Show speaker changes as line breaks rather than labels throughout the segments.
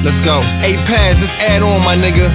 Let's go. Hey, Paz, let's add on, my nigga.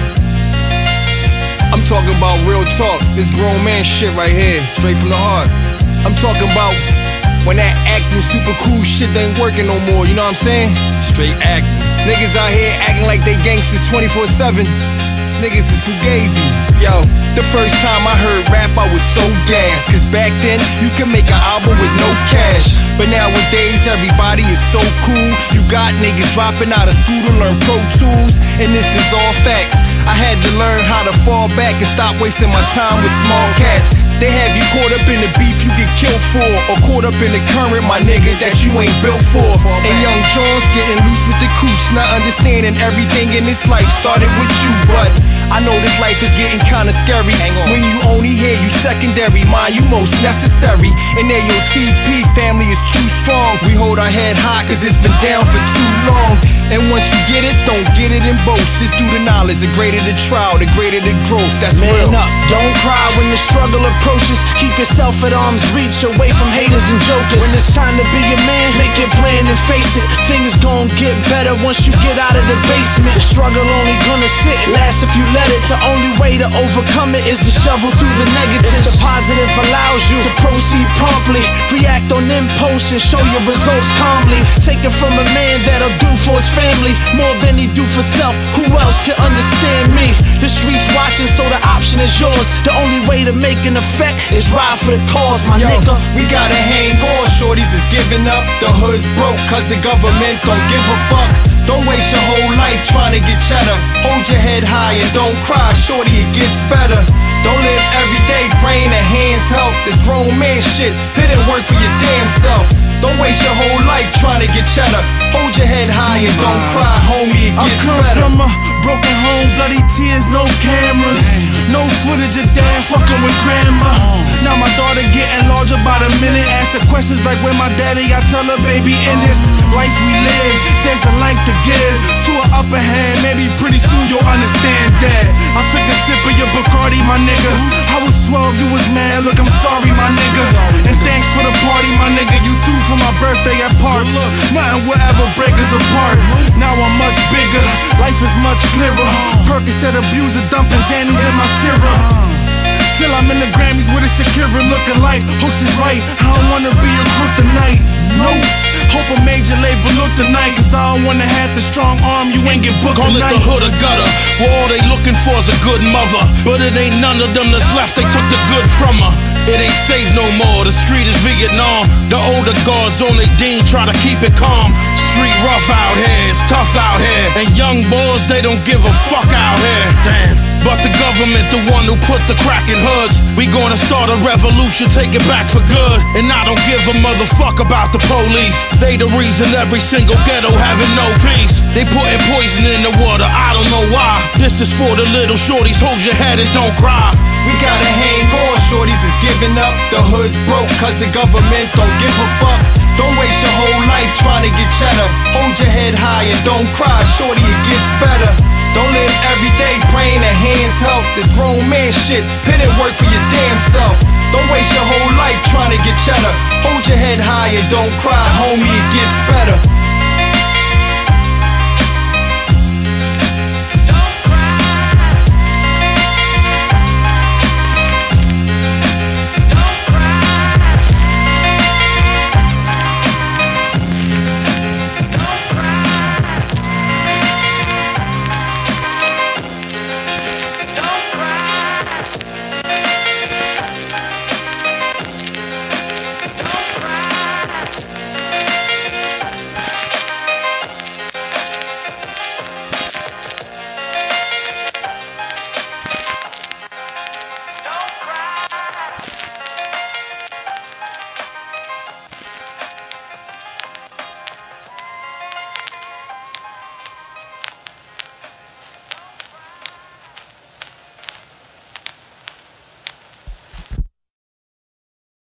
I'm talking about real talk. This grown man shit right here, straight from the heart. I'm talking about when that acting super cool shit ain't working no more, you know what I'm saying? Straight acting. Niggas out here acting like they gangsters 24/7. Niggas is fugazi. Yo, the first time I heard rap I was so gassed, cause back then you could make an album with no cash. But nowadays everybody is so cool. You got niggas dropping out of school to learn Pro Tools, and this is all facts. I had to learn how to fall back and stop wasting my time with small cats. They have you caught up in the beef you get killed for, or caught up in the current, my nigga, that you ain't built for. And young John's getting loose with the cooch, not understanding everything in this life started with you. But I know this life is getting kinda scary. When you only hear you secondary, mind you most necessary. And AOTP family is too strong. We hold our head high cause it's been down for too long. And once you get it, don't get it in boast. Just do the knowledge, the greater the trial, the greater the growth. That's real.
Man up, don't cry when the struggle approaches. Keep yourself at arm's reach, away from haters and jokers. When it's time to be a man, make your plan and face it. Things gon' get better once you get out of the basement. The struggle only gonna sit, last if you let it. The only way to overcome it is to shovel through the negatives. If the positive allows you to proceed promptly, react on impulse and show your results calmly. Take it from a man that'll do for his family more than he do for self. Who else can understand me? The streets watching, so the option is yours. The only way to make an effect is ride for the cause, my nigga.
We gotta hang on, shorties is giving up. The hood's broke cause the government don't give a fuck. Don't waste your whole life trying to get cheddar. Hold your head high and don't cry, shorty, it gets better. Don't live every day praying that hands help. This grown man shit didn't work for your damn self. Don't waste your whole life trying to get cheddar. Hold your head high and don't cry, homie, it gets better.
I come from a broken home, bloody tears, no cameras. No footage of dad fucking with grandma. Now my daughter getting larger by the minute. Ask her questions like where my daddy, I tell her, baby, in this life we live, there's a life to give. To an upper hand, maybe pretty soon you'll understand that. I took a sip of your Bacardi, my nigga. I was 12, you was mad, look, I'm sorry, my nigga. And thanks for the party, my nigga. You threw for my birthday at parks. Nothing will ever break us apart. Now I'm much bigger, life is much clearer. Percocet abuser, dumping Xannies in my syrup. Till I'm in the Grammys with a Shakira looking like Hooks is right. I don't wanna be a crook tonight. Nope. Hope a major label look tonight, cause I don't wanna have the strong arm, you ain't get booked tonight.
Call it the hood or gutter, where all they looking for is a good mother. But it ain't none of them that's left, they took the good from her. It ain't safe no more, the street is Vietnam. The older guards on they dean try to keep it calm. Street rough out here, it's tough out here. And young boys, they don't give a fuck out here. Damn. But the government, the one who put the crack in hoods. We gonna start a revolution, take it back for good. And I don't give a motherfuck about the police. They the reason every single ghetto having no peace. They putting poison in the water, I don't know why. This is for the little shorties, hold your head and don't cry.
We gotta hang on, shorties is giving up. The hood's broke cause the government don't give a fuck. Don't waste your whole life trying to get cheddar. Hold your head high and don't cry, shorty, it gets better. Don't live every day praying that hands help. This grown man shit didn't work for your damn self. Don't waste your whole life trying to get cheddar. Hold your head high and don't cry, homie, it gets better.